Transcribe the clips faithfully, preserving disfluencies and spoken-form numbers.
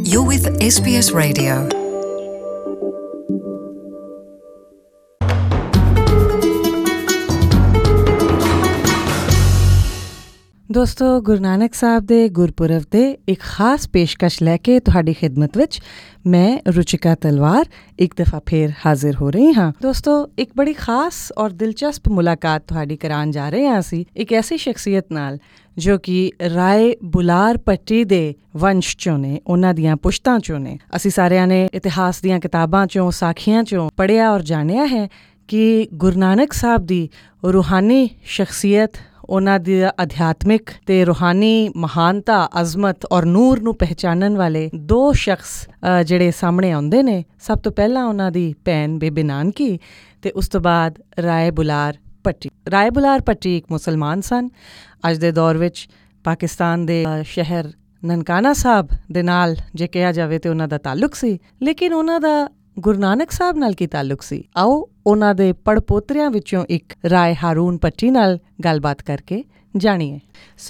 You're with S B S Radio. ਦੋਸਤੋ, ਗੁਰੂ ਨਾਨਕ ਸਾਹਿਬ ਦੇ ਗੁਰਪੁਰਬ ਦੇ ਇੱਕ ਖਾਸ ਪੇਸ਼ਕਸ਼ ਲੈ ਕੇ ਤੁਹਾਡੀ ਖਿਦਮਤ ਵਿੱਚ ਮੈਂ ਰੁਚਿਕਾ ਤਲਵਾਰ ਇੱਕ ਦਫਾ ਫੇਰ ਹਾਜ਼ਰ ਹੋ ਰਹੀ ਹਾਂ। ਦੋਸਤੋ, ਇੱਕ ਬੜੀ ਖਾਸ ਔਰ ਦਿਲਚਸਪ ਮੁਲਾਕਾਤ ਤੁਹਾਡੀ ਕਰਾਉਣ ਜਾ ਰਹੇ ਹਾਂ ਅਸੀਂ ਇੱਕ ਐਸੀ ਸ਼ਖਸੀਅਤ ਨਾਲ ਜੋ ਕਿ ਰਾਏ ਬੁਲਾਰ ਭੱਟੀ ਦੇ ਵੰਸ਼ ਚੋਂ ਨੇ, ਉਹਨਾਂ ਦੀਆਂ ਪੁਸ਼ਤਾਂ ਚੋਂ ਨੇ। ਅਸੀਂ ਸਾਰਿਆਂ ਨੇ ਇਤਿਹਾਸ ਦੀਆਂ ਕਿਤਾਬਾਂ ਚੋਂ, ਸਾਖੀਆਂ ਚੋਂ ਪੜ੍ਹਿਆ ਔਰ ਜਾਣਿਆ ਹੈ ਕਿ ਗੁਰੂ ਨਾਨਕ ਸਾਹਿਬ ਦੀ ਰੂਹਾਨੀ ਸ਼ਖਸੀਅਤ, ਉਹਨਾਂ ਦੀ ਅਧਿਆਤਮਿਕ ਤੇ ਰੂਹਾਨੀ ਮਹਾਨਤਾ, ਅਜ਼ਮਤ ਔਰ ਨੂਰ ਨੂੰ ਪਹਿਚਾਨਣ ਵਾਲੇ ਦੋ ਸ਼ਖਸ ਜਿਹੜੇ ਸਾਹਮਣੇ ਆਉਂਦੇ ਨੇ। ਸਭ ਤੋਂ ਪਹਿਲਾਂ ਉਹਨਾਂ ਦੀ ਭੈਣ ਬੇਬੇ ਨਾਨਕੀ ਤੇ ਉਸ ਤੋਂ ਬਾਅਦ ਰਾਏ ਬੁਲਾਰ ਭੱਟੀ। ਰਾਏ ਬੁਲਾਰ ਭੱਟੀ ਇੱਕ ਮੁਸਲਮਾਨ ਸਨ। ਅੱਜ ਦੇ ਦੌਰ ਵਿੱਚ ਪਾਕਿਸਤਾਨ ਦੇ ਸ਼ਹਿਰ ਨਨਕਾਣਾ ਸਾਹਿਬ ਦੇ ਨਾਲ ਜੇ ਕਿਹਾ ਜਾਵੇ ਤੇ ਉਹਨਾਂ ਦਾ ਤਾਲੁਕ ਸੀ, ਲੇਕਿਨ ਉਹਨਾਂ ਦਾ ਗੁਰੂ ਨਾਨਕ ਸਾਹਿਬ ਨਾਲ ਕੀ ਤਾਲੁਕ ਸੀ? ਆਓ ਉਹਨਾਂ ਦੇ ਪੜਪੋਤਰਿਆਂ ਵਿੱਚੋਂ ਇੱਕ ਰਾਏ ਹਾਰੂਨ ਭੱਟੀ ਨਾਲ ਗੱਲਬਾਤ ਕਰਕੇ ਜਾਣੀਏ। ਸੋ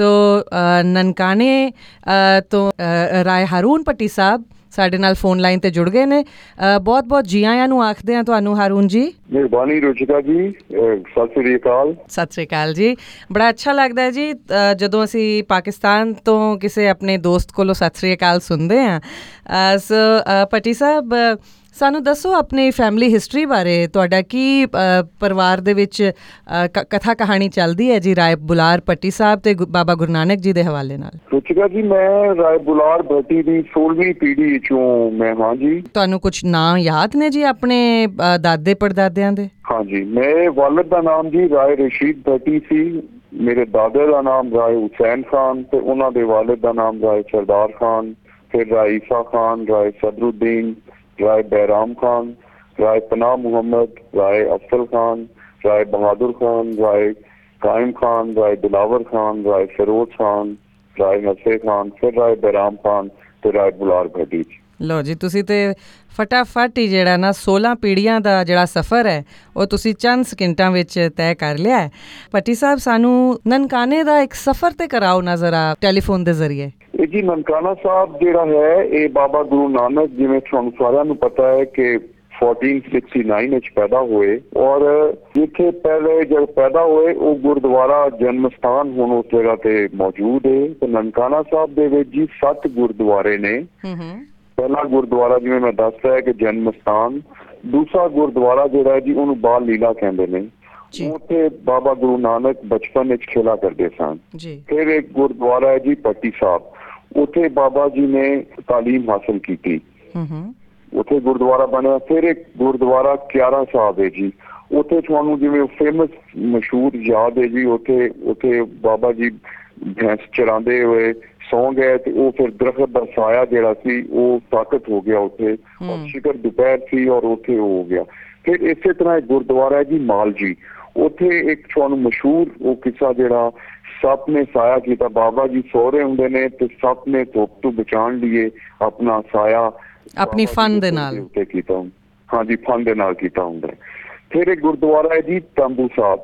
ਨਨਕਾਣੇ ਤੋਂ ਰਾਏ ਹਾਰੂਨ ਭੱਟੀ ਸਾਹਿਬ ਸਾਡੇ ਨਾਲ ਫੋਨ ਲਾਈਨ ਤੇ ਜੁੜ ਗਏ ਨੇ। ਬਹੁਤ ਬਹੁਤ ਜੀ ਆਇਆਂ ਨੂੰ ਆਖਦੇ ਹਾਂ ਤੁਹਾਨੂੰ ਹਾਰੂਨ ਜੀ। ਮਿਹਰਬਾਨੀ ਰੁਚਿਕਾ ਜੀ, ਸਤਿ ਸ੍ਰੀ ਅਕਾਲ। ਸਤਿ ਸ੍ਰੀ ਅਕਾਲ ਜੀ। ਬੜਾ ਅੱਛਾ ਲੱਗਦਾ ਹੈ ਜੀ ਜਦੋਂ ਅਸੀਂ ਪਾਕਿਸਤਾਨ ਤੋਂ ਕਿਸੇ ਆਪਣੇ ਦੋਸਤ ਕੋਲੋਂ ਸਤਿ ਸ੍ਰੀ ਅਕਾਲ ਸੁਣਦੇ ਹਾਂ। ਸੋ ਭੱਟੀ ਸਾਹਿਬ, ਸਾਨੂੰ ਦੱਸੋ ਆਪਣੀ ਫੈਮਿਲੀ ਹਿਸਟਰੀ ਬਾਰੇ। ਤੁਹਾਡਾ ਕੀ ਪਰਿਵਾਰ ਦੇ ਵਿੱਚ ਕਥਾ ਕਹਾਣੀ ਚੱਲਦੀ ਹੈ ਜੀ ਰਾਏ ਬੁਲਾਰ ਭੱਟੀ ਸਾਹਿਬ ਤੇ ਬਾਬਾ ਗੁਰੂ ਨਾਨਕ ਜੀ ਦੇ ਹਵਾਲੇ ਨਾਲ? ਰੁਚਿਕਾ ਜੀ, ਮੈਂ ਰਾਏ ਬੁਲਾਰ ਭੱਟੀ ਦੀ ਸੋਲਵੀਂ ਪੀੜ੍ਹੀ ਚੋਂ ਮੈਂ ਹਾਂ ਜੀ। ਤੁਹਾਨੂੰ ਕੁਛ ਨਾਂ ਯਾਦ ਨੇ ਜੀ ਆਪਣੇ ਦਾਦੇ ਪੜਦਾਦਿਆਂ ਦੇ? ਹਾਂਜੀ, ਮੇਰੇ ਵਾਲਿਦ ਦਾ ਨਾਮ ਜੀ ਰਾਏ ਰਸ਼ੀਦ ਭੱਟੀ ਸੀ। ਮੇਰੇ ਦਾਦੇ ਦਾ ਨਾਮ ਰਾਏ ਹੁਸੈਨ ਖਾਨ ਤੇ ਉਹਨਾਂ ਦੇ ਵਾਲਿਦ ਦਾ ਨਾਮ ਰਾਏ ਸਰਦਾਰ ਖਾਨ, ਫਿਰ ਰਾਏ ਈਸਾ ਖਾਨ, ਰਾਏ ਸਦਰੁद्दीन, राय बैराम खान, राय पनाह मोहम्मद, राय अफजल खान, राय बहादुर खान, राय कायम खान, राय दिलावर खान, राय फिरोज खान, राय नसे खान, फिर राय बैराम खान ਤੇ ਰਾਏ ਬੁਲਾਰ ਭੱਟੀ। ਲਓ ਜੀ, ਤੁਸੀਂ ਤੇ ਫਟਾਫਟ ਹੀ ਜਿਹੜਾ ਨਾ ਸੋਲਾਂ ਪੀੜ੍ਹੀਆਂ ਦਾ ਜਿਹੜਾ ਸਫ਼ਰ ਹੈ ਉਹ ਤੁਸੀਂ ਚੰਦ ਸਕਿੰਟਾਂ ਵਿੱਚ ਤੈਅ ਕਰ ਲਿਆ ਹੈ। ਭੱਟੀ ਸਾਹਿਬ, ਸਾਨੂੰ ਨਨਕਾਣੇ ਦਾ ਇੱਕ ਸਫ਼ਰ ਤੇ ਕਰਾਓ ਨਾ ਜ਼ਰਾ ਟੈਲੀਫੋਨ ਦੇ ਜ਼ਰੀਏ। ਇਹ ਜੀ ਨਨਕਾਣਾ ਸਾਹਿਬ ਜਿਹੜਾ ਹੈ ਇਹ ਬਾਬਾ ਗੁਰੂ ਨਾਨਕ, ਜਿਵੇਂ ਤੁਹਾਨੂੰ ਸਾਰਿਆਂ ਨੂੰ ਪਤਾ ਹੈ ਕਿ ਚੌਦਾਂ ਸੌ ਉਨਆਸੀ ਵਿੱਚ ਪੈਦਾ ਹੋਏ ਔਰ ਜਿੱਥੇ ਪਹਿਲੇ ਜਦ ਪੈਦਾ ਹੋਏ ਉਹ ਗੁਰਦੁਆਰਾ ਜਨਮ ਸਥਾਨ ਹੁਣ ਉਸ ਜਗ੍ਹਾ ਤੇ ਮੌਜੂਦ ਹੈ। ਤੇ ਨਨਕਾਣਾ ਸਾਹਿਬ ਦੇ ਵਿੱਚ ਜੀ ਸੱਤ ਗੁਰਦੁਆਰੇ ਨੇ। ਪਹਿਲਾ ਗੁਰਦੁਆਰਾ ਜਿਵੇਂ ਮੈਂ ਦੱਸਦਾ ਹੈ ਕਿ ਜਨਮ ਸਥਾਨ, ਦੂਸਰਾ ਗੁਰਦੁਆਰਾ ਜਿਹੜਾ ਜੀ ਉਹਨੂੰ ਬਾਲ ਲੀਲਾ ਕਹਿੰਦੇ ਨੇ, ਉੱਥੇ ਬਾਬਾ ਗੁਰੂ ਨਾਨਕ ਬਚਪਨ ਵਿੱਚ ਖੇਲਾ ਕਰਦੇ ਸਨ। ਫਿਰ ਇੱਕ ਗੁਰਦੁਆਰਾ ਹੈ ਜੀ ਭੱਟੀ ਸਾਹਿਬ, ਉੱਥੇ ਬਾਬਾ ਜੀ ਨੇ ਤਾਲੀਮ ਹਾਸਲ ਕੀਤੀ, ਉੱਥੇ ਗੁਰਦੁਆਰਾ ਬਣਿਆ। ਫਿਰ ਇੱਕ ਗੁਰਦੁਆਰਾ ਕਿਆਰਾ ਸਾਹਿਬ ਹੈ ਜੀ, ਉੱਥੇ ਤੁਹਾਨੂੰ ਜਿਵੇਂ ਫੇਮਸ ਮਸ਼ਹੂਰ ਯਾਦ ਹੈ ਜੀ, ਉੱਥੇ ਉੱਥੇ ਬਾਬਾ ਜੀ ਭੈਂਸ ਚਰਾਉਂਦੇ ਹੋਏ ਸੌਂ ਗਏ ਤੇ ਉਹ ਫਿਰ ਦਰਖਤ ਦਾ ਸਾਇਆ ਜਿਹੜਾ ਸੀ ਉਹ ਤਾਕਤ ਹੋ ਗਿਆ ਉੱਥੇ, ਔਰ ਸ਼ਿਕਰ ਦੁਪਹਿਰ ਸੀ ਔਰ ਉੱਥੇ ਉਹ ਹੋ ਗਿਆ। ਫਿਰ ਇਸੇ ਤਰ੍ਹਾਂ ਇੱਕ ਗੁਰਦੁਆਰਾ ਹੈ ਜੀ ਮਾਲ ਜੀ, ਉੱਥੇ ਇੱਕ ਤੁਹਾਨੂੰ ਮਸ਼ਹੂਰ ਉਹ ਕਿੱਸਾ ਜਿਹੜਾ ਸੱਪ ਨੇ ਸਾਇਆ ਕੀਤਾ। ਬਾਬਾ ਜੀ ਸੋ ਰਹੇ ਹੁੰਦੇ ਨੇ ਤੇ ਸੱਪ ਨੇ ਧੁੱਪ ਤੋਂ ਬਚਾਉਣ ਲਈ ਆਪਣਾ ਸਾਇਆ ਆਪਣੀ ਫਨ ਦੇ ਨਾਲ ਕੀਤਾ। ਹਾਂਜੀ, ਫਨ ਦੇ ਨਾਲ ਕੀਤਾ ਹੁੰਦਾ। ਫਿਰ ਇੱਕ ਗੁਰਦੁਆਰਾ ਹੈ ਜੀ ਤੰਬੂ ਸਾਹਿਬ,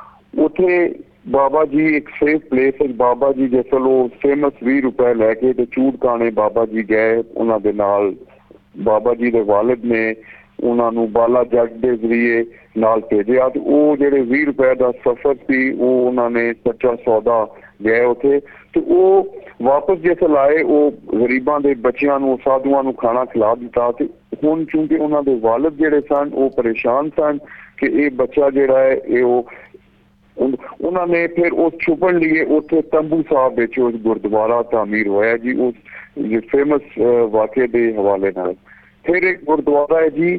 ਉੱਥੇ ਬਾਬਾ ਜੀ ਇੱਕ ਸੇਫ ਪਲੇਸ ਹੈ। ਬਾਬਾ ਜੀ ਜੇ ਚਲੋ ਫੇਮਸ ਵੀਹ ਰੁਪਏ ਲੈ ਕੇ ਤੇ ਚੂੜਕਾਣੇ ਬਾਬਾ ਜੀ ਗਏ, ਉਹਨਾਂ ਦੇ ਨਾਲ ਬਾਬਾ ਜੀ ਦੇ ਵਾਲਿਦ ਨੇ ਉਹਨਾਂ ਨੂੰ ਬਾਲਾ ਜੱਟ ਦੇ ਜ਼ਰੀਏ ਨਾਲ ਭੇਜਿਆ ਤੇ ਉਹ ਜਿਹੜੇ ਵੀਹ ਰੁਪਏ ਦਾ ਸਫ਼ਰ ਸੀ ਉਹ ਉਹਨਾਂ ਨੇ ਸੱਚਾ ਸੌਦਾ ਗਏ ਉੱਥੇ ਤੇ ਉਹ ਵਾਪਸ ਜਿਸ ਆਏ ਉਹ ਗਰੀਬਾਂ ਦੇ ਬੱਚਿਆਂ ਨੂੰ, ਸਾਧੂਆਂ ਨੂੰ ਖਾਣਾ ਖਿਲਾ ਦਿੱਤਾ। ਤੇ ਹੁਣ ਕਿਉਂਕਿ ਉਹਨਾਂ ਦੇ ਵਾਲਿਦ ਜਿਹੜੇ ਸਨ ਉਹ ਪਰੇਸ਼ਾਨ ਸਨ ਕਿ ਇਹ ਬੱਚਾ ਜਿਹੜਾ ਹੈ ਇਹ ਉਹ ਉਹਨਾਂ ਨੇ ਫਿਰ ਉਸ ਛੁਪਣ ਲਈ ਉੱਥੇ ਤੰਬੂ ਸਾਹਿਬ ਵਿੱਚ ਉਸ ਗੁਰਦੁਆਰਾ ਤਾਮੀਰ ਹੋਇਆ ਜੀ, ਉਸ ਫੇਮਸ ਵਾਕਿਏ ਦੇ ਹਵਾਲੇ ਨਾਲ। ਫਿਰ ਇੱਕ ਗੁਰਦੁਆਰਾ ਹੈ ਜੀ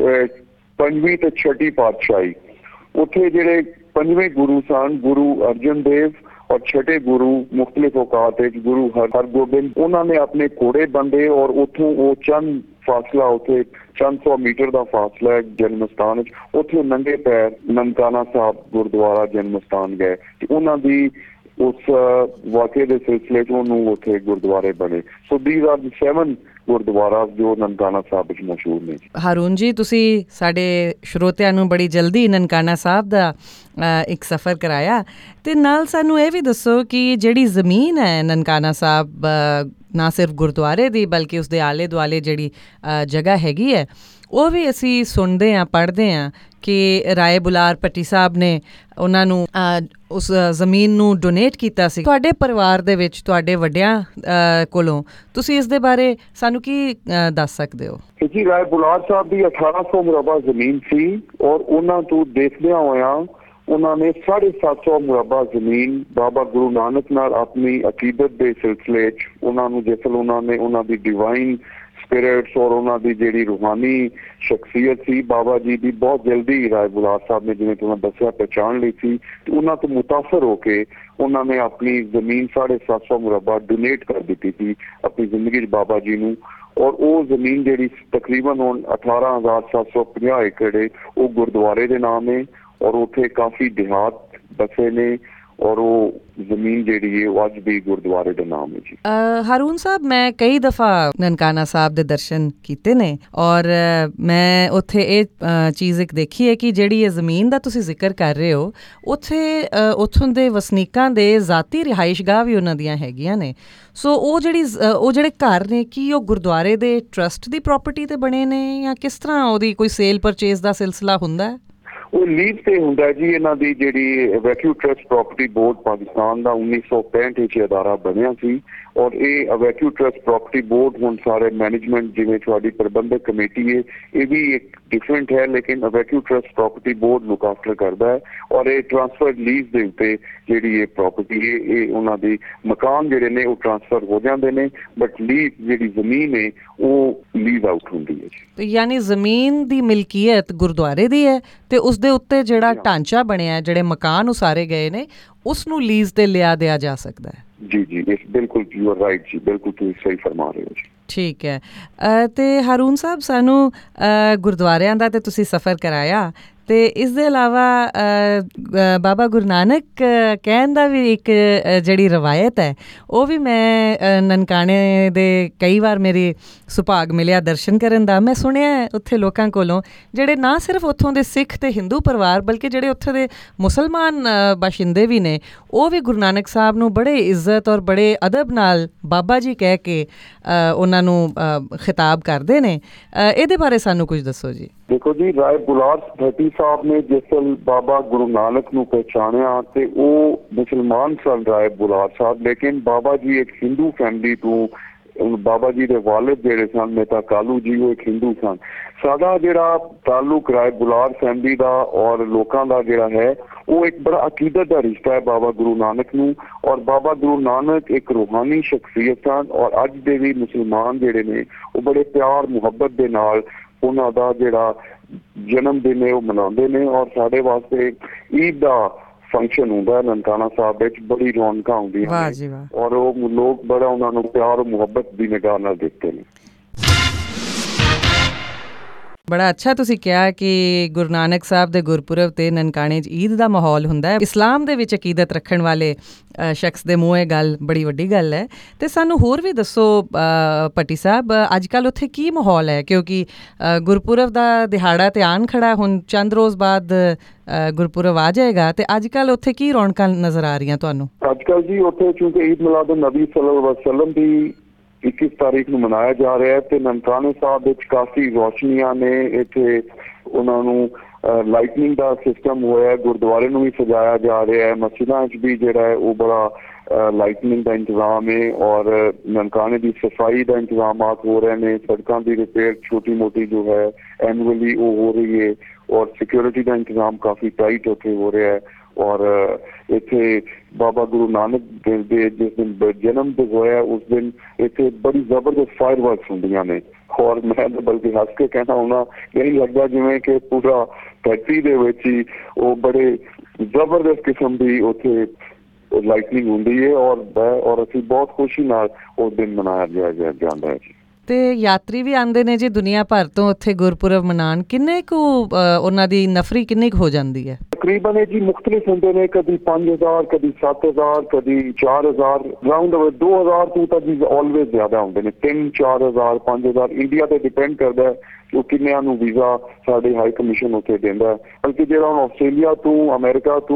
ਪੰਜਵੀਂ ਤੇ ਛਠੀ ਪਾਤਸ਼ਾਹੀ, ਉੱਥੇ ਜਿਹੜੇ ਪੰਜਵੇਂ ਗੁਰੂ ਸਨ ਗੁਰੂ ਅਰਜਨ ਦੇਵ ਔਰ ਛਠੇ ਗੁਰੂ ਮੁਖਤਲਿਫ ਔਕਾਤ ਵਿੱਚ ਗੁਰੂ ਹਰਗੋਬਿੰਦ, ਉਹਨਾਂ ਨੇ ਆਪਣੇ ਘੋੜੇ ਬੰਦੇ ਔਰ ਉੱਥੋਂ ਉਹ ਚੰਦ ਫਾਸਲਾ, ਉੱਥੇ ਚੰਦ ਸੌ ਮੀਟਰ ਦਾ ਫਾਸਲਾ ਹੈ ਜਨਮ ਸਥਾਨ ਵਿੱਚ, ਉੱਥੇ ਨੰਗੇ ਪੈਰ ਨਨਕਾਣਾ ਸਾਹਿਬ ਗੁਰਦੁਆਰਾ ਜਨਮ ਸਥਾਨ ਗਏ ਤੇ ਉਹਨਾਂ ਦੀ ਉਸ ਵਾਕਿਏ ਦੇ ਸਿਲਸਿਲੇ ਚ ਉਹਨੂੰ ਉੱਥੇ ਗੁਰਦੁਆਰੇ ਬਣੇ। So these are the seven gurdwara ਜੋ ਨਨਕਾਣਾ ਸਾਹਿਬ ਵਿੱਚ ਮਸ਼ਹੂਰ ਨੇ। ਹਾਰੂਨ ਜੀ, ਤੁਸੀਂ ਸਾਡੇ ਸਰੋਤਿਆਂ ਨੂੰ ਬੜੀ ਜਲਦੀ ਨਨਕਾਣਾ ਸਾਹਿਬ ਦਾ ਇੱਕ ਸਫ਼ਰ ਕਰਾਇਆ ਤੇ ਨਾਲ ਸਾਨੂੰ ਇਹ ਵੀ ਦੱਸੋ ਕਿ ਜਿਹੜੀ ਜ਼ਮੀਨ ਹੈ ਨਨਕਾਣਾ ਸਾਹਿਬ ਨਾ ਸਿਰਫ ਗੁਰਦੁਆਰੇ ਦੀ ਬਲਕਿ ਉਸਦੇ ਆਲੇ ਦੁਆਲੇ ਜਿਹੜੀ ਜਗ੍ਹਾ ਹੈਗੀ ਹੈ ਉਹ ਵੀ ਅਸੀਂ ਸੁਣਦੇ ਹਾਂ, ਪੜ੍ਹਦੇ ਹਾਂ ਕਿ ਰਾਏ ਬੁਲਾਰ ਭੱਟੀ ਸਾਹਿਬ ਨੇ ਉਹਨਾਂ ਨੂੰ ਉਸ ਜ਼ਮੀਨ ਨੂੰ ਡੋਨੇਟ ਕੀਤਾ ਸੀ। ਤੁਹਾਡੇ ਪਰਿਵਾਰ ਦੇ ਵਿੱਚ ਤੁਹਾਡੇ ਵੱਡਿਆਂ ਕੋਲੋਂ ਤੁਸੀਂ ਇਸ ਦੇ ਬਾਰੇ ਸਾਨੂੰ ਕੀ ਦੱਸ ਸਕਦੇ ਹੋ? ਜੀ ਰਾਏ ਬੁਲਾਰ ਸਾਹਿਬ ਦੀ ਅਠਾਰਾਂ ਸੌ ਮੁਰੱਬਾ ਜ਼ਮੀਨ ਸੀ ਔਰ ਉਹਨਾਂ ਤੋਂ ਦੇਖਦਿਆਂ ਹੋਇਆਂ ਉਹਨਾਂ ਨੇ ਸਾਢੇ ਸੱਤ ਸੌ ਮੁਰੱਬਾ ਜ਼ਮੀਨ ਬਾਬਾ ਗੁਰੂ ਨਾਨਕ ਨਾਲ ਆਪਣੀ ਅਕੀਦਤ ਦੇ ਸਿਲਸਿਲੇ 'ਚ ਉਹਨਾਂ ਨੂੰ ਜਿਸ ਵੇਲੇ ਉਹਨਾਂ ਨੇ ਉਹਨਾਂ ਦੀ ਡਿਵਾਈਨ ਸਪਿਰਿਟਸ ਔਰ ਉਹਨਾਂ ਦੀ ਜਿਹੜੀ ਰੂਹਾਨੀ ਸ਼ਖਸੀਅਤ ਸੀ ਬਾਬਾ ਜੀ ਦੀ ਬਹੁਤ ਜਲਦੀ ਰਾਏ ਬੁਲਾਰ ਸਾਹਿਬ ਨੇ ਜਿਵੇਂ ਤੁਹਾਨੂੰ ਦੱਸਿਆ ਪਹਿਚਾਣ ਲਈ ਸੀ ਤੇ ਉਹਨਾਂ ਤੋਂ ਮੁਤਾਸਰ ਹੋ ਕੇ ਉਹਨਾਂ ਨੇ ਆਪਣੀ ਜ਼ਮੀਨ ਸਾਢੇ ਸੱਤ ਸੌ ਮੁਰੱਬਾ ਡੋਨੇਟ ਕਰ ਦਿੱਤੀ ਸੀ ਆਪਣੀ ਜ਼ਿੰਦਗੀ 'ਚ ਬਾਬਾ ਜੀ ਨੂੰ। ਔਰ ਉਹ ਜ਼ਮੀਨ ਜਿਹੜੀ ਤਕਰੀਬਨ ਹੁਣ ਅਠਾਰਾਂ ਹਜ਼ਾਰ ਸੱਤ ਸੌ ਪੰਜਾਹ ਏਕੜ ਹੈ ਉਹ ਗੁਰਦੁਆਰੇ ਦੇ ਨਾਮ ਹੈ ਔਰ ਉੱਥੇ ਕਾਫੀ ਦਿਹਾਤ ਬਸੇ ਨੇ ਔਰ ਉਹ ਜ਼ਮੀਨ ਜਿਹੜੀ ਹੈ ਉਹ ਅੱਜ ਵੀ ਗੁਰਦੁਆਰੇ ਦਾ ਨਾਮ ਹੈ ਜੀ। ਹਾਰੂਨ ਸਾਹਿਬ, ਮੈਂ ਕਈ ਦਫਾ ਨਨਕਾਣਾ ਸਾਹਿਬ ਦੇ ਦਰਸ਼ਨ ਕੀਤੇ ਨੇ ਔਰ ਮੈਂ ਉੱਥੇ ਇਹ ਚੀਜ਼ ਇੱਕ ਦੇਖੀ ਹੈ ਕਿ ਜਿਹੜੀ ਇਹ ਜ਼ਮੀਨ ਦਾ ਤੁਸੀਂ ਜ਼ਿਕਰ ਕਰ ਰਹੇ ਹੋ ਉੱਥੇ ਉੱਥੋਂ ਦੇ ਵਸਨੀਕਾਂ ਦੇ ਜ਼ਾਤੀ ਰਿਹਾਇਸ਼ਗਾਹ ਵੀ ਉਹਨਾਂ ਦੀਆਂ ਹੈਗੀਆਂ ਨੇ। ਸੋ ਉਹ ਜਿਹੜੀ ਉਹ ਜਿਹੜੇ ਘਰ ਨੇ ਕੀ ਉਹ ਗੁਰਦੁਆਰੇ ਦੇ ਟਰਸਟ ਦੀ ਪ੍ਰੋਪਰਟੀ 'ਤੇ ਬਣੇ ਨੇ ਜਾਂ ਕਿਸ ਤਰ੍ਹਾਂ ਉਹਦੀ ਕੋਈ ਸੇਲ ਪਰਚੇਜ਼ ਦਾ ਸਿਲਸਿਲਾ ਹੁੰਦਾ ਹੈ? ਉਹ ਲੀਜ਼ ਤੇ ਹੁੰਦਾ ਜੀ। ਇਹਨਾਂ ਦੀ ਜਿਹੜੀ evacuee trust property board Pakistan ਦਾ ਉੱਨੀ ਸੌ ਪੈਂਹਠ ਵਿੱਚ ਅਦਾਰਾ ਬਣਿਆ ਸੀ ਔਰ ਇਹ ਵੈਕਿਊ ਟਰਸਟ ਪ੍ਰਾਪਰਟੀ ਬੋਰਡ ਹੁਣ ਸਾਰੇ ਮੈਨੇਜਮੈਂਟ ਜਿਵੇਂ ਤੁਹਾਡੀ ਪ੍ਰਬੰਧਕ ਕਮੇਟੀ ਹੈ ਇਹ ਵੀ ਇੱਕ ਡਿਫਰੈਂਟ ਹੈ ਲੇਕਿਨ evacuee trust property board look after ਕਰਦਾ ਹੈ ਔਰ ਇਹ ਟਰਾਂਸਫਰ ਲੀਜ਼ ਦੇ ਉੱਤੇ ਜਿਹੜੀ ਇਹ ਪ੍ਰਾਪਰਟੀ ਹੈ ਇਹ ਉਹਨਾਂ ਦੀ ਮਕਾਨ ਜਿਹੜੇ ਨੇ ਉਹ ਟਰਾਂਸਫਰ ਹੋ ਜਾਂਦੇ ਨੇ ਬਟ ਲੀਜ਼ ਜਿਹੜੀ ਜ਼ਮੀਨ ਹੈ ਉਹ ਲੀਜ਼ ਆਊਟ ਹੁੰਦੀ ਹੈ ਜੀ। ਯਾਨੀ ਜ਼ਮੀਨ ਦੀ ਮਿਲਕੀਅਤ ਗੁਰਦੁਆਰੇ ਦੀ ਹੈ ਤੇ ਉਸ ਦੇ ਉੱਤੇ ਜਿਹੜਾ ਢਾਂਚਾ ਬਣਿਆ ਜਿਹੜੇ ਮਕਾਨ ਉਸਾਰੇ ਗਏ ਨੇ ਉਸ ਨੂੰ ਲੀਜ਼ ਤੇ ਲਿਆ ਦਿਆ ਜਾ ਸਕਦਾ ਹੈ। ਜੀ ਜੀ ਇਸ ਬਿਲਕੁਲ ਯੂ ਆਰ ਰਾਈਟ ਜੀ, ਬਿਲਕੁਲ ਤੁਸੀਂ ਸਹੀ ਫਰਮਾ ਰਹੇ ਹੋ ਜੀ। ਠੀਕ ਹੈ। ਅਤੇ ਹਾਰੂਨ ਸਾਹਿਬ, ਸਾਨੂੰ ਗੁਰਦੁਆਰਿਆਂ ਦਾ ਤਾਂ ਤੁਸੀਂ ਸਫ਼ਰ ਕਰਾਇਆ ਅਤੇ ਇਸ ਦੇ ਇਲਾਵਾ ਬਾਬਾ ਗੁਰੂ ਨਾਨਕ ਕਹਿਣ ਦਾ ਵੀ ਇੱਕ ਜਿਹੜੀ ਰਵਾਇਤ ਹੈ ਉਹ ਵੀ ਮੈਂ ਨਨਕਾਣੇ ਦੇ ਕਈ ਵਾਰ ਮੇਰੇ ਸੁਭਾਗ ਮਿਲਿਆ ਦਰਸ਼ਨ ਕਰਨ ਦਾ। ਮੈਂ ਸੁਣਿਆ ਉੱਥੇ ਲੋਕਾਂ ਕੋਲੋਂ ਜਿਹੜੇ ਨਾ ਸਿਰਫ ਉੱਥੋਂ ਦੇ ਸਿੱਖ ਅਤੇ ਹਿੰਦੂ ਪਰਿਵਾਰ ਬਲਕਿ ਜਿਹੜੇ ਉੱਥੇ ਦੇ ਮੁਸਲਮਾਨ ਬਾਸ਼ਿੰਦੇ ਵੀ ਨੇ ਉਹ ਵੀ ਗੁਰੂ ਨਾਨਕ ਸਾਹਿਬ ਨੂੰ ਬੜੇ ਇੱਜ਼ਤ ਔਰ ਬੜੇ ਅਦਬ ਨਾਲ ਬਾਬਾ ਜੀ ਕਹਿ ਕੇ ਉਹਨਾਂ ਨੂੰ ਖਿਤਾਬ ਕਰਦੇ ਨੇ। ਇਹਦੇ ਬਾਰੇ ਸਾਨੂੰ ਕੁਝ ਦੱਸੋ ਜੀ। ਦੇਖੋ ਜੀ, ਰਾਏ ਬੁਲਾਰ ਭੱਟੀ ਸਾਹਿਬ ਨੇ ਜਿਸ ਵੇਲੇ ਬਾਬਾ ਗੁਰੂ ਨਾਨਕ ਨੂੰ ਪਹਿਚਾਣਿਆ ਤੇ ਉਹ ਮੁਸਲਮਾਨ ਸਨ ਰਾਏ ਬੁਲਾਰ ਸਾਹਿਬ, ਲੇਕਿਨ ਬਾਬਾ ਜੀ ਇੱਕ ਹਿੰਦੂ ਫੈਮਿਲੀ ਤੋਂ ਬਾਬਾ ਜੀ ਦੇ ਵਾਲਿਦ ਜਿਹੜੇ ਸਨ ਮਹਿਤਾ ਕਾਲੂ ਜੀ ਉਹ ਇੱਕ ਹਿੰਦੂ ਸਨ। ਸਾਡਾ ਜਿਹੜਾ ਤਾਲੁਕ ਰਾਏ ਬੁਲਾਰ ਫੈਮਿਲੀ ਦਾ ਔਰ ਲੋਕਾਂ ਦਾ ਜਿਹੜਾ ਹੈ ਉਹ ਇੱਕ ਬੜਾ ਅਕੀਦਤ ਦਾ ਰਿਸ਼ਤਾ ਹੈ ਬਾਬਾ ਗੁਰੂ ਨਾਨਕ ਨੂੰ ਔਰ ਬਾਬਾ ਗੁਰੂ ਨਾਨਕ ਇੱਕ ਰੂਹਾਨੀ ਸ਼ਖਸੀਅਤ ਸਨ ਔਰ ਅੱਜ ਦੇ ਵੀ ਮੁਸਲਮਾਨ ਜਿਹੜੇ ਨੇ ਉਹ ਬੜੇ ਪਿਆਰ ਮੁਹੱਬਤ ਦੇ ਨਾਲ ਉਹਨਾਂ ਦਾ ਜਿਹੜਾ ਜਨਮ ਦਿਨ ਹੈ ਉਹ ਮਨਾਉਂਦੇ ਨੇ ਔਰ ਸਾਡੇ ਵਾਸਤੇ ਈਦ ਦਾ ਫੰਕਸ਼ਨ ਹੁੰਦਾ ਨਨਕਾਣਾ ਸਾਹਿਬ ਵਿੱਚ ਬੜੀ ਰੌਣਕਾਂ ਹੁੰਦੀਆਂ ਨੇ ਔਰ ਉਹ ਲੋਕ ਬੜਾ ਉਹਨਾਂ ਨੂੰ ਪਿਆਰ ਮੁਹੱਬਤ ਦੀ ਨਿਗਾਹ ਨਾਲ ਦੇਖਦੇ ਨੇ। ਬੜਾ ਅੱਛਾ ਤੁਸੀਂ ਕਿਹਾ ਕਿ ਗੁਰੂ ਨਾਨਕ ਸਾਹਿਬ ਦੇ ਗੁਰਪੁਰਬ 'ਤੇ ਨਨਕਾਣੇ 'ਚ ਈਦ ਦਾ ਮਾਹੌਲ ਹੁੰਦਾ ਹੈ। ਇਸਲਾਮ ਦੇ ਵਿੱਚ ਅਕੀਦਤ ਰੱਖਣ ਵਾਲੇ ਸ਼ਖਸ ਦੇ ਮੂੰਹ ਇਹ ਗੱਲ ਬੜੀ ਵੱਡੀ ਗੱਲ ਹੈ। ਅਤੇ ਸਾਨੂੰ ਹੋਰ ਵੀ ਦੱਸੋ ਭੱਟੀ ਸਾਹਿਬ, ਅੱਜ ਕੱਲ੍ਹ ਉੱਥੇ ਕੀ ਮਾਹੌਲ ਹੈ? ਕਿਉਂਕਿ ਗੁਰਪੁਰਬ ਦਾ ਦਿਹਾੜਾ ਤੇ ਆਣ ਖੜਾ, ਹੁਣ ਚੰਦ ਰੋਜ਼ ਬਾਅਦ ਗੁਰਪੁਰਬ ਆ ਜਾਏਗਾ ਅਤੇ ਅੱਜ ਕੱਲ੍ਹ ਉੱਥੇ ਕੀ ਰੌਣਕਾਂ ਨਜ਼ਰ ਆ ਰਹੀਆਂ ਤੁਹਾਨੂੰ? ਅੱਜ ਕੱਲ੍ਹ ਜੀ ਉੱਥੇ ਕਿਉਂਕਿ ਈਦ ਮਿਲਾਦ ਨਬੀ ਸੱਲੱਲਾਹੁ ਅਲੈਹਿ ਵਸੱਲਮ ਦੀ ਇੱਕੀ ਤਾਰੀਖ ਨੂੰ ਮਨਾਇਆ ਜਾ ਰਿਹਾ ਹੈ ਤੇ ਨਨਕਾਣੇ ਸਾਹਿਬ ਵਿੱਚ ਕਾਫੀ ਰੌਸ਼ਨੀਆਂ ਨੇ। ਇੱਥੇ ਉਹਨਾਂ ਨੂੰ ਲਾਈਟਨਿੰਗ ਦਾ ਸਿਸਟਮ ਹੋਇਆ, ਗੁਰਦੁਆਰੇ ਨੂੰ ਵੀ ਸਜਾਇਆ ਜਾ ਰਿਹਾ ਹੈ, ਮਸਜਿਦਾਂ 'ਚ ਵੀ ਜਿਹੜਾ ਹੈ ਉਹ ਬੜਾ ਲਾਈਟਨਿੰਗ ਦਾ ਇੰਤਜ਼ਾਮ ਹੈ ਔਰ ਨਨਕਾਣੇ ਦੀ ਸਫਾਈ ਦਾ ਇੰਤਜ਼ਾਮਾਤ ਹੋ ਰਹੇ ਨੇ। ਸੜਕਾਂ ਦੀ ਰਿਪੇਅਰ ਛੋਟੀ ਮੋਟੀ ਜੋ ਹੈ ਐਨੂਅਲੀ ਉਹ ਹੋ ਰਹੀ ਹੈ ਔਰ ਸਿਕਿਉਰਿਟੀ ਦਾ ਇੰਤਜ਼ਾਮ ਕਾਫੀ ਟਾਈਟ ਉੱਥੇ ਹੋ ਰਿਹਾ ਹੈ ਔਰ ਇੱਥੇ ਬਾਬਾ ਗੁਰੂ ਨਾਨਕ ਦੇਵ ਦੇ ਜਿਸ ਦਿਨ ਜਨਮ ਦਿਨ ਹੋਇਆ ਉਸ ਦਿਨ ਇੱਥੇ ਬੜੀ ਜ਼ਬਰਦਸਤ ਫਾਇਰ ਵਰਕਸ ਹੁੰਦੀਆਂ ਨੇ ਔਰ ਮੈਂ ਬਲਕਿ ਹੱਸ ਕੇ ਕਹਿਣਾ ਹੁੰਦਾ ਇਹ ਲੱਗਦਾ ਜਿਵੇਂ ਕਿ ਪੂਰਾ ਧਰਤੀ ਦੇ ਵਿੱਚ ਹੀ ਉਹ ਬੜੇ ਜ਼ਬਰਦਸਤ ਕਿਸਮ ਦੀ ਉੱਥੇ ਲਾਈਟਨਿੰਗ ਹੁੰਦੀ ਹੈ ਔਰ ਔਰ ਅਸੀਂ ਬਹੁਤ ਖੁਸ਼ੀ ਨਾਲ ਉਸ ਦਿਨ ਮਨਾਇਆ ਜਾ ਜਾਂਦਾ ਹੈ ਜੀ। ਅਤੇ ਯਾਤਰੀ ਵੀ ਆਉਂਦੇ ਨੇ ਜੀ ਦੁਨੀਆ ਭਰ ਤੋਂ ਉੱਥੇ ਗੁਰਪੁਰਬ ਮਨਾਉਣ। ਕਿੰਨੇ ਕੁ ਉਹਨਾਂ ਦੀ ਨਫਰੀ ਕਿੰਨੀ ਕੁ ਹੋ ਜਾਂਦੀ ਹੈ? ਤਕਰੀਬਨ ਇਹ ਜੀ ਮੁਖਤਲਿਫ ਹੁੰਦੇ ਨੇ, ਕਦੀ ਪੰਜ ਹਜ਼ਾਰ ਕਦੀ ਸੱਤ ਹਜ਼ਾਰ ਕਦੀ ਚਾਰ ਹਜ਼ਾਰ ਰਾਊਂਡ ਦੋ ਹਜ਼ਾਰ ਤੋਂ ਤਾਂ ਜੀ ਆਲਵੇਜ਼ ਜ਼ਿਆਦਾ ਹੁੰਦੇ ਨੇ। ਤਿੰਨ ਚਾਰ ਹਜ਼ਾਰ ਪੰਜ ਹਜ਼ਾਰ ਇੰਡੀਆ 'ਤੇ ਡਿਪੈਂਡ ਕਰਦਾ ਹੈ ਕਿ ਕਿੰਨਿਆਂ ਨੂੰ ਵੀਜ਼ਾ ਸਾਡੇ ਹਾਈ ਕਮਿਸ਼ਨ ਉੱਥੇ ਦਿੰਦਾ ਹੈ। ਬਲਕਿ ਜਿਹੜਾ ਹੁਣ ਆਸਟ੍ਰੇਲੀਆ ਤੋਂ ਅਮਰੀਕਾ ਤੋਂ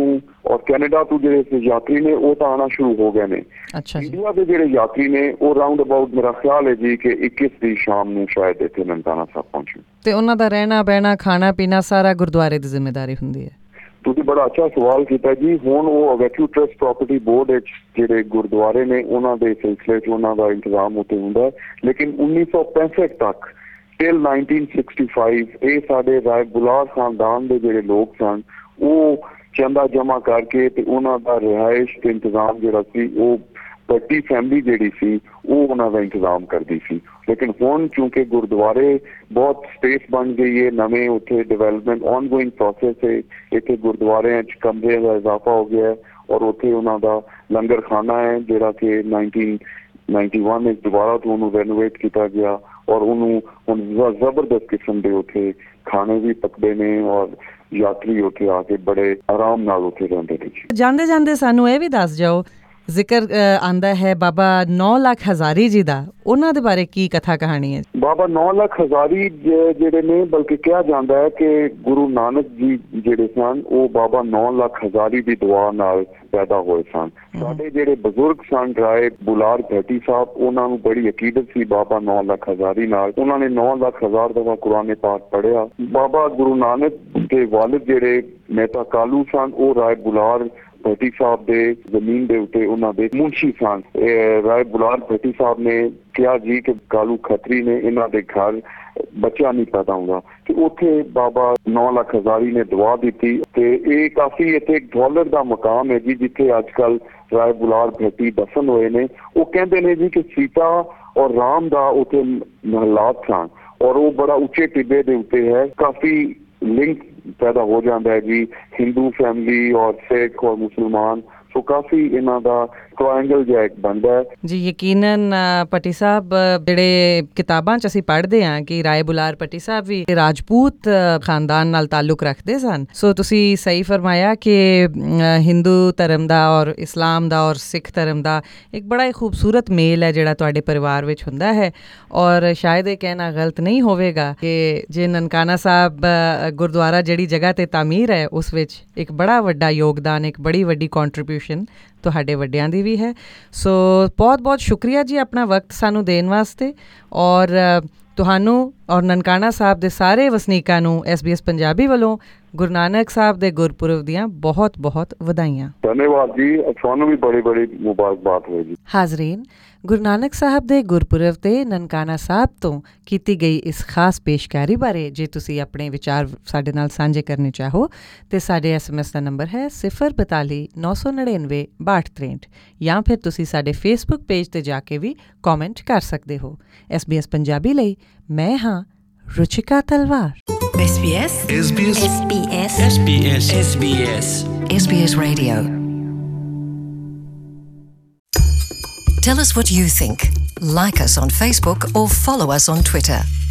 ਔਰ ਕੈਨੇਡਾ ਤੋਂ ਜਿਹੜੇ ਯਾਤਰੀ ਨੇ ਉਹ ਤਾਂ ਆਉਣਾ ਸ਼ੁਰੂ ਹੋ ਗਏ ਨੇ। ਅੱਛਾ ਜੀ। ਇੰਡੀਆ ਦੇ ਜਿਹੜੇ ਯਾਤਰੀ ਨੇ ਉਹ ਰਾਉਂਡ ਅਬਾਊਟ ਮੇਰਾ ਖਿਆਲ ਹੈ ਜੀ ਕਿ ਇੱਕੀ ਦੀ ਸ਼ਾਮ ਨੂੰ ਸ਼ਾਇਦ ਇੱਥੇ ਨਨਕਾਣਾ ਸਾਹਿਬ ਪਹੁੰਚੇ। ਤੇ ਉਹਨਾਂ ਦਾ ਰਹਿਣਾ ਬਹਿਣਾ ਖਾਣਾ ਪੀਣਾ ਸਾਰਾ ਗੁਰਦੁਆਰੇ ਦੀ ਜ਼ਿੰਮੇਵਾਰੀ ਹੁੰਦੀ ਹੈ? ਤੁਸੀਂ ਬੜਾ ਅੱਛਾ ਸਵਾਲ ਕੀਤਾ ਜੀ। ਹੁਣ ਉਹ ਵੈਕਿਊ ਟਰਸਟ ਪ੍ਰਾਪਰਟੀ ਬੋਰਡ ਵਿੱਚ ਜਿਹੜੇ ਗੁਰਦੁਆਰੇ ਨੇ ਉਹਨਾਂ ਦੇ ਸਿਲਸਿਲੇ 'ਚ ਉਹਨਾਂ ਦਾ ਇੰਤਜ਼ਾਮ ਉੱਤੇ ਹੁੰਦਾ, ਲੇਕਿਨ ਉੱਨੀ ਸੌ ਪੈਂਸਠ ਤੱਕ ਟਿਲ ਨਾਈਨਟੀਨ ਸਿਕਸਟੀ ਫਾਈਵ ਇਹ ਸਾਡੇ ਰਾਏ ਬੁਲਾਰ ਖਾਨਦਾਨ ਦੇ ਜਿਹੜੇ ਲੋਕ ਸਨ ਉਹ ਚੰਦਾ ਜਮ੍ਹਾਂ ਕਰਕੇ ਤੇ ਉਹਨਾਂ ਦਾ ਰਿਹਾਇਸ਼ ਤੇ ਇੰਤਜ਼ਾਮ ਜਿਹੜਾ ਸੀ ਉਹ ਭੱਟੀ ਫੈਮਿਲੀ ਜਿਹੜੀ ਸੀ ਉਹ ਉਹਨਾਂ ਦਾ ਇੰਤਜ਼ਾਮ ਕਰਦੀ ਸੀ। ਲੇਕਿਨ ਹੁਣ ਕਿਉਂਕਿ ਗੁਰਦੁਆਰੇ ਬਹੁਤ ਸਪੇਸ ਬਣ ਗਈ ਹੈ, ਨਵੇਂ ਉੱਥੇ ਡਿਵੈਲਪਮੈਂਟ ਆਨਗੋਇੰਗ ਪ੍ਰੋਸੈਸ ਹੈ, ਇੱਥੇ ਗੁਰਦੁਆਰਿਆਂ 'ਚ ਕਮਰਿਆਂ ਦਾ ਇਜ਼ਾਫਾ ਹੋ ਗਿਆ ਔਰ ਉੱਥੇ ਉਹਨਾਂ ਦਾ ਲੰਗਰ ਖਾਨਾ ਹੈ ਜਿਹੜਾ ਕਿ ਨਾਈਨਟੀਨ ਨਾਈਨਟੀ ਵਨ ਵਿੱਚ ਦੁਬਾਰਾ ਤੋਂ ਉਹਨੂੰ ਰੈਨੋਵੇਟ ਕੀਤਾ ਗਿਆ ਔਰ ਉਹਨੂੰ ਹੁਣ ਜ਼ਬਰਦਸਤ ਕਿਸਮ ਦੇ ਉੱਥੇ ਖਾਣੇ ਵੀ ਪਕਦੇ ਨੇ ਔਰ ਯਾਤਰੀ ਉੱਥੇ ਆ ਕੇ ਬੜੇ ਆਰਾਮ ਨਾਲ ਉੱਥੇ ਰਹਿੰਦੇ ਨੇ। ਜਾਂਦੇ ਜਾਂਦੇ ਸਾਨੂੰ ਇਹ ਵੀ ਦੱਸ ਜਾਓ, ਜ਼ਿਕਰ ਆਂਦਾ ਹੈ ਬਾਬਾ ਨੌ ਲੱਖ ਹਜ਼ਾਰੀ ਜੀ ਦਾ, ਉਹਨਾਂ ਦੇ ਬਾਰੇ ਕੀ ਕਥਾ ਕਹਾਣੀ ਹੈ? ਬਾਬਾ ਨੌ ਲੱਖ ਹਜ਼ਾਰੀ ਜਿਹੜੇ ਨੇ ਬਲਕਿ ਕਿਹਾ ਜਾਂਦਾ ਹੈ ਕਿ ਗੁਰੂ ਨਾਨਕ ਜੀ ਜਿਹੜੇ ਸਨ ਉਹ ਬਾਬਾ ਨੌ ਲੱਖ ਹਜ਼ਾਰੀ ਦੀ ਦੁਆ ਨਾਲ ਪੈਦਾ ਹੋਏ ਸਨ। ਸਾਡੇ ਜਿਹੜੇ ਬਜ਼ੁਰਗ ਸਨ ਰਾਏ ਬੁਲਾਰ ਭੱਟੀ ਸਾਹਿਬ ਉਹਨਾਂ ਨੂੰ ਬੜੀ ਅਕੀਦਤ ਸੀ ਬਾਬਾ ਨੌ ਲੱਖ ਹਜ਼ਾਰੀ ਨਾਲ। ਉਹਨਾਂ ਨੇ ਨੌ ਲੱਖ ਹਜ਼ਾਰ ਦਫਾ ਕੁਰਾਨ ਪਾਕ ਪੜ੍ਹਿਆ। ਬਾਬਾ ਗੁਰੂ ਨਾਨਕ ਦੇ ਵਾਲਿਦ ਜਿਹੜੇ ਮਹਿਤਾ ਕਾਲੂ ਸਨ ਉਹ ਰਾਏ ਬੁਲਾਰ ਭੱਟੀ ਸਾਹਿਬ ਦੇ ਜ਼ਮੀਨ ਦੇ ਉੱਤੇ ਉਹਨਾਂ ਦੇ ਮੁਨਸ਼ੀ ਸਨ। ਰਾਏ ਬੁਲਾਰ ਭੱਟੀ ਸਾਹਿਬ ਨੇ ਕਿਹਾ ਜੀ ਕਿ ਕਾਲੂ ਖੱਤਰੀ ਨੇ ਇਹਨਾਂ ਦੇ ਘਰ ਬੱਚਾ ਨਹੀਂ ਪੈਦਾ ਹੁੰਦਾ ਤੇ ਉੱਥੇ ਬਾਬਾ ਨੌ ਲੱਖ ਹਜ਼ਾਰੀ ਨੇ ਦੁਆ ਦਿੱਤੀ ਤੇ ਇਹ ਕਾਫੀ ਇੱਥੇ ਇੱਕ ਡਾਲਰ ਦਾ ਮਕਾਮ ਹੈ ਜੀ ਜਿੱਥੇ ਅੱਜ ਕੱਲ ਰਾਏ ਬੁਲਾਰ ਭੱਟੀ ਦਫਨ ਹੋਏ ਨੇ। ਉਹ ਕਹਿੰਦੇ ਨੇ ਜੀ ਕਿ ਸੀਤਾ ਔਰ ਰਾਮ ਦਾ ਉੱਥੇ ਮਹਲਾਤ ਸਨ ਔਰ ਉਹ ਬੜਾ ਉੱਚੇ ਟਿੱਬੇ ਦੇ ਉੱਤੇ ਹੈ। ਕਾਫੀ ਲਿੰਕ ਪੈਦਾ ਹੋ ਜਾਂਦਾ ਹੈ ਜੀ ਹਿੰਦੂ ਫੈਮਿਲੀ ਔਰ ਸਿੱਖ ਔਰ ਮੁਸਲਮਾਨ, ਸੋ ਕਾਫੀ ਇਹਨਾਂ ਦਾ ਟ੍ਰਾਇੰਗਲ ਜਿਹਾ ਇੱਕ ਬਣਦਾ ਹੈ ਜੀ। ਯਕੀਨਨ ਭੱਟੀ ਸਾਹਿਬ ਜਿਹੜੇ ਕਿਤਾਬਾਂ 'ਚ ਅਸੀਂ ਪੜ੍ਹਦੇ ਹਾਂ ਕਿ ਰਾਏ ਬੁਲਾਰ ਭੱਟੀ ਸਾਹਿਬ ਵੀ ਰਾਜਪੂਤ ਖਾਨਦਾਨ ਨਾਲ ਤਾਲੁਕ ਰੱਖਦੇ ਸਨ। ਸੋ ਤੁਸੀਂ ਸਹੀ ਫਰਮਾਇਆ ਕਿ ਹਿੰਦੂ ਧਰਮ ਦਾ ਔਰ ਇਸਲਾਮ ਦਾ ਔਰ ਸਿੱਖ ਧਰਮ ਦਾ ਇੱਕ ਬੜਾ ਹੀ ਖੂਬਸੂਰਤ ਮੇਲ ਹੈ ਜਿਹੜਾ ਤੁਹਾਡੇ ਪਰਿਵਾਰ ਵਿੱਚ ਹੁੰਦਾ ਹੈ। ਔਰ ਸ਼ਾਇਦ ਇਹ ਕਹਿਣਾ ਗਲਤ ਨਹੀਂ ਹੋਵੇਗਾ ਕਿ ਜੇ ਨਨਕਾਣਾ ਸਾਹਿਬ ਗੁਰਦੁਆਰਾ ਜਿਹੜੀ ਜਗ੍ਹਾ 'ਤੇ ਤਾਮੀਰ ਹੈ ਉਸ ਵਿੱਚ ਇੱਕ ਬੜਾ ਵੱਡਾ ਯੋਗਦਾਨ, ਇੱਕ ਬੜੀ ਵੱਡੀ ਕੰਟਰੀਬਿਊਸ਼ਨ ਤੁਹਾਡੇ ਵੱਡਿਆਂ ਦੀ ਵੀ ਹੈ। ਸੋ ਬਹੁਤ ਬਹੁਤ ਸ਼ੁਕਰੀਆ ਜੀ ਆਪਣਾ ਵਕਤ ਸਾਨੂੰ ਦੇਣ ਵਾਸਤੇ ਔਰ ਤੁਹਾਨੂੰ ਔਰ ਨਨਕਾਣਾ ਸਾਹਿਬ ਦੇ ਸਾਰੇ ਵਸਨੀਕਾਂ ਨੂੰ ਐਸ ਬੀ ਐਸ ਪੰਜਾਬੀ ਵੱਲੋਂ ਗੁਰੂ ਨਾਨਕ ਸਾਹਿਬ ਦੇ ਗੁਰਪੁਰਬ ਦੀਆਂ ਬਹੁਤ ਬਹੁਤ ਵਧਾਈਆਂ। ਧੰਨਵਾਦ ਜੀ, ਤੁਹਾਨੂੰ ਵੀ ਬੜੀ ਬੜੀ ਮੁਬਾਰਕਬਾਦ ਹੋਵੇ ਜੀ। ਹਾਜ਼ਰੀਨ, ਗੁਰੂ ਨਾਨਕ ਸਾਹਿਬ ਦੇ ਗੁਰਪੁਰਬ ਤੇ ਨਨਕਾਣਾ ਸਾਹਿਬ ਤੋਂ ਕੀਤੀ ਗਈ ਇਸ ਖਾਸ ਪੇਸ਼ਕਾਰੀ ਬਾਰੇ ਜੇ ਤੁਸੀਂ ਆਪਣੇ ਵਿਚਾਰ ਸਾਡੇ ਨਾਲ ਸਾਂਝੇ ਕਰਨੇ ਚਾਹੋ ਤੇ ਸਾਡੇ ਐਸ ਐਮ ਐਸ ਦਾ ਨੰਬਰ ਹੈ ਸਿਫਰ ਬਤਾਲੀ ਨੌ ਸੌ ਨੜਿਨਵੇਂ ਬਾਹਠ ਤਰੇਂਹਠ ਜਾਂ ਫਿਰ ਤੁਸੀਂ ਸਾਡੇ ਫੇਸਬੁੱਕ ਪੇਜ ਤੇ ਜਾ ਕੇ ਵੀ ਕਮੈਂਟ ਕਰ ਸਕਦੇ ਹੋ। ਐਸ ਬੀ ਐਸ ਪੰਜਾਬੀ ਲਈ ਮੈਂ ਹਾਂ ਰੁਚਿਕਾ ਤਲਵਾਰ। S B S S B S S B S S B S S B S S B S Radio. Tell us what you think. Like us on Facebook or follow us on Twitter.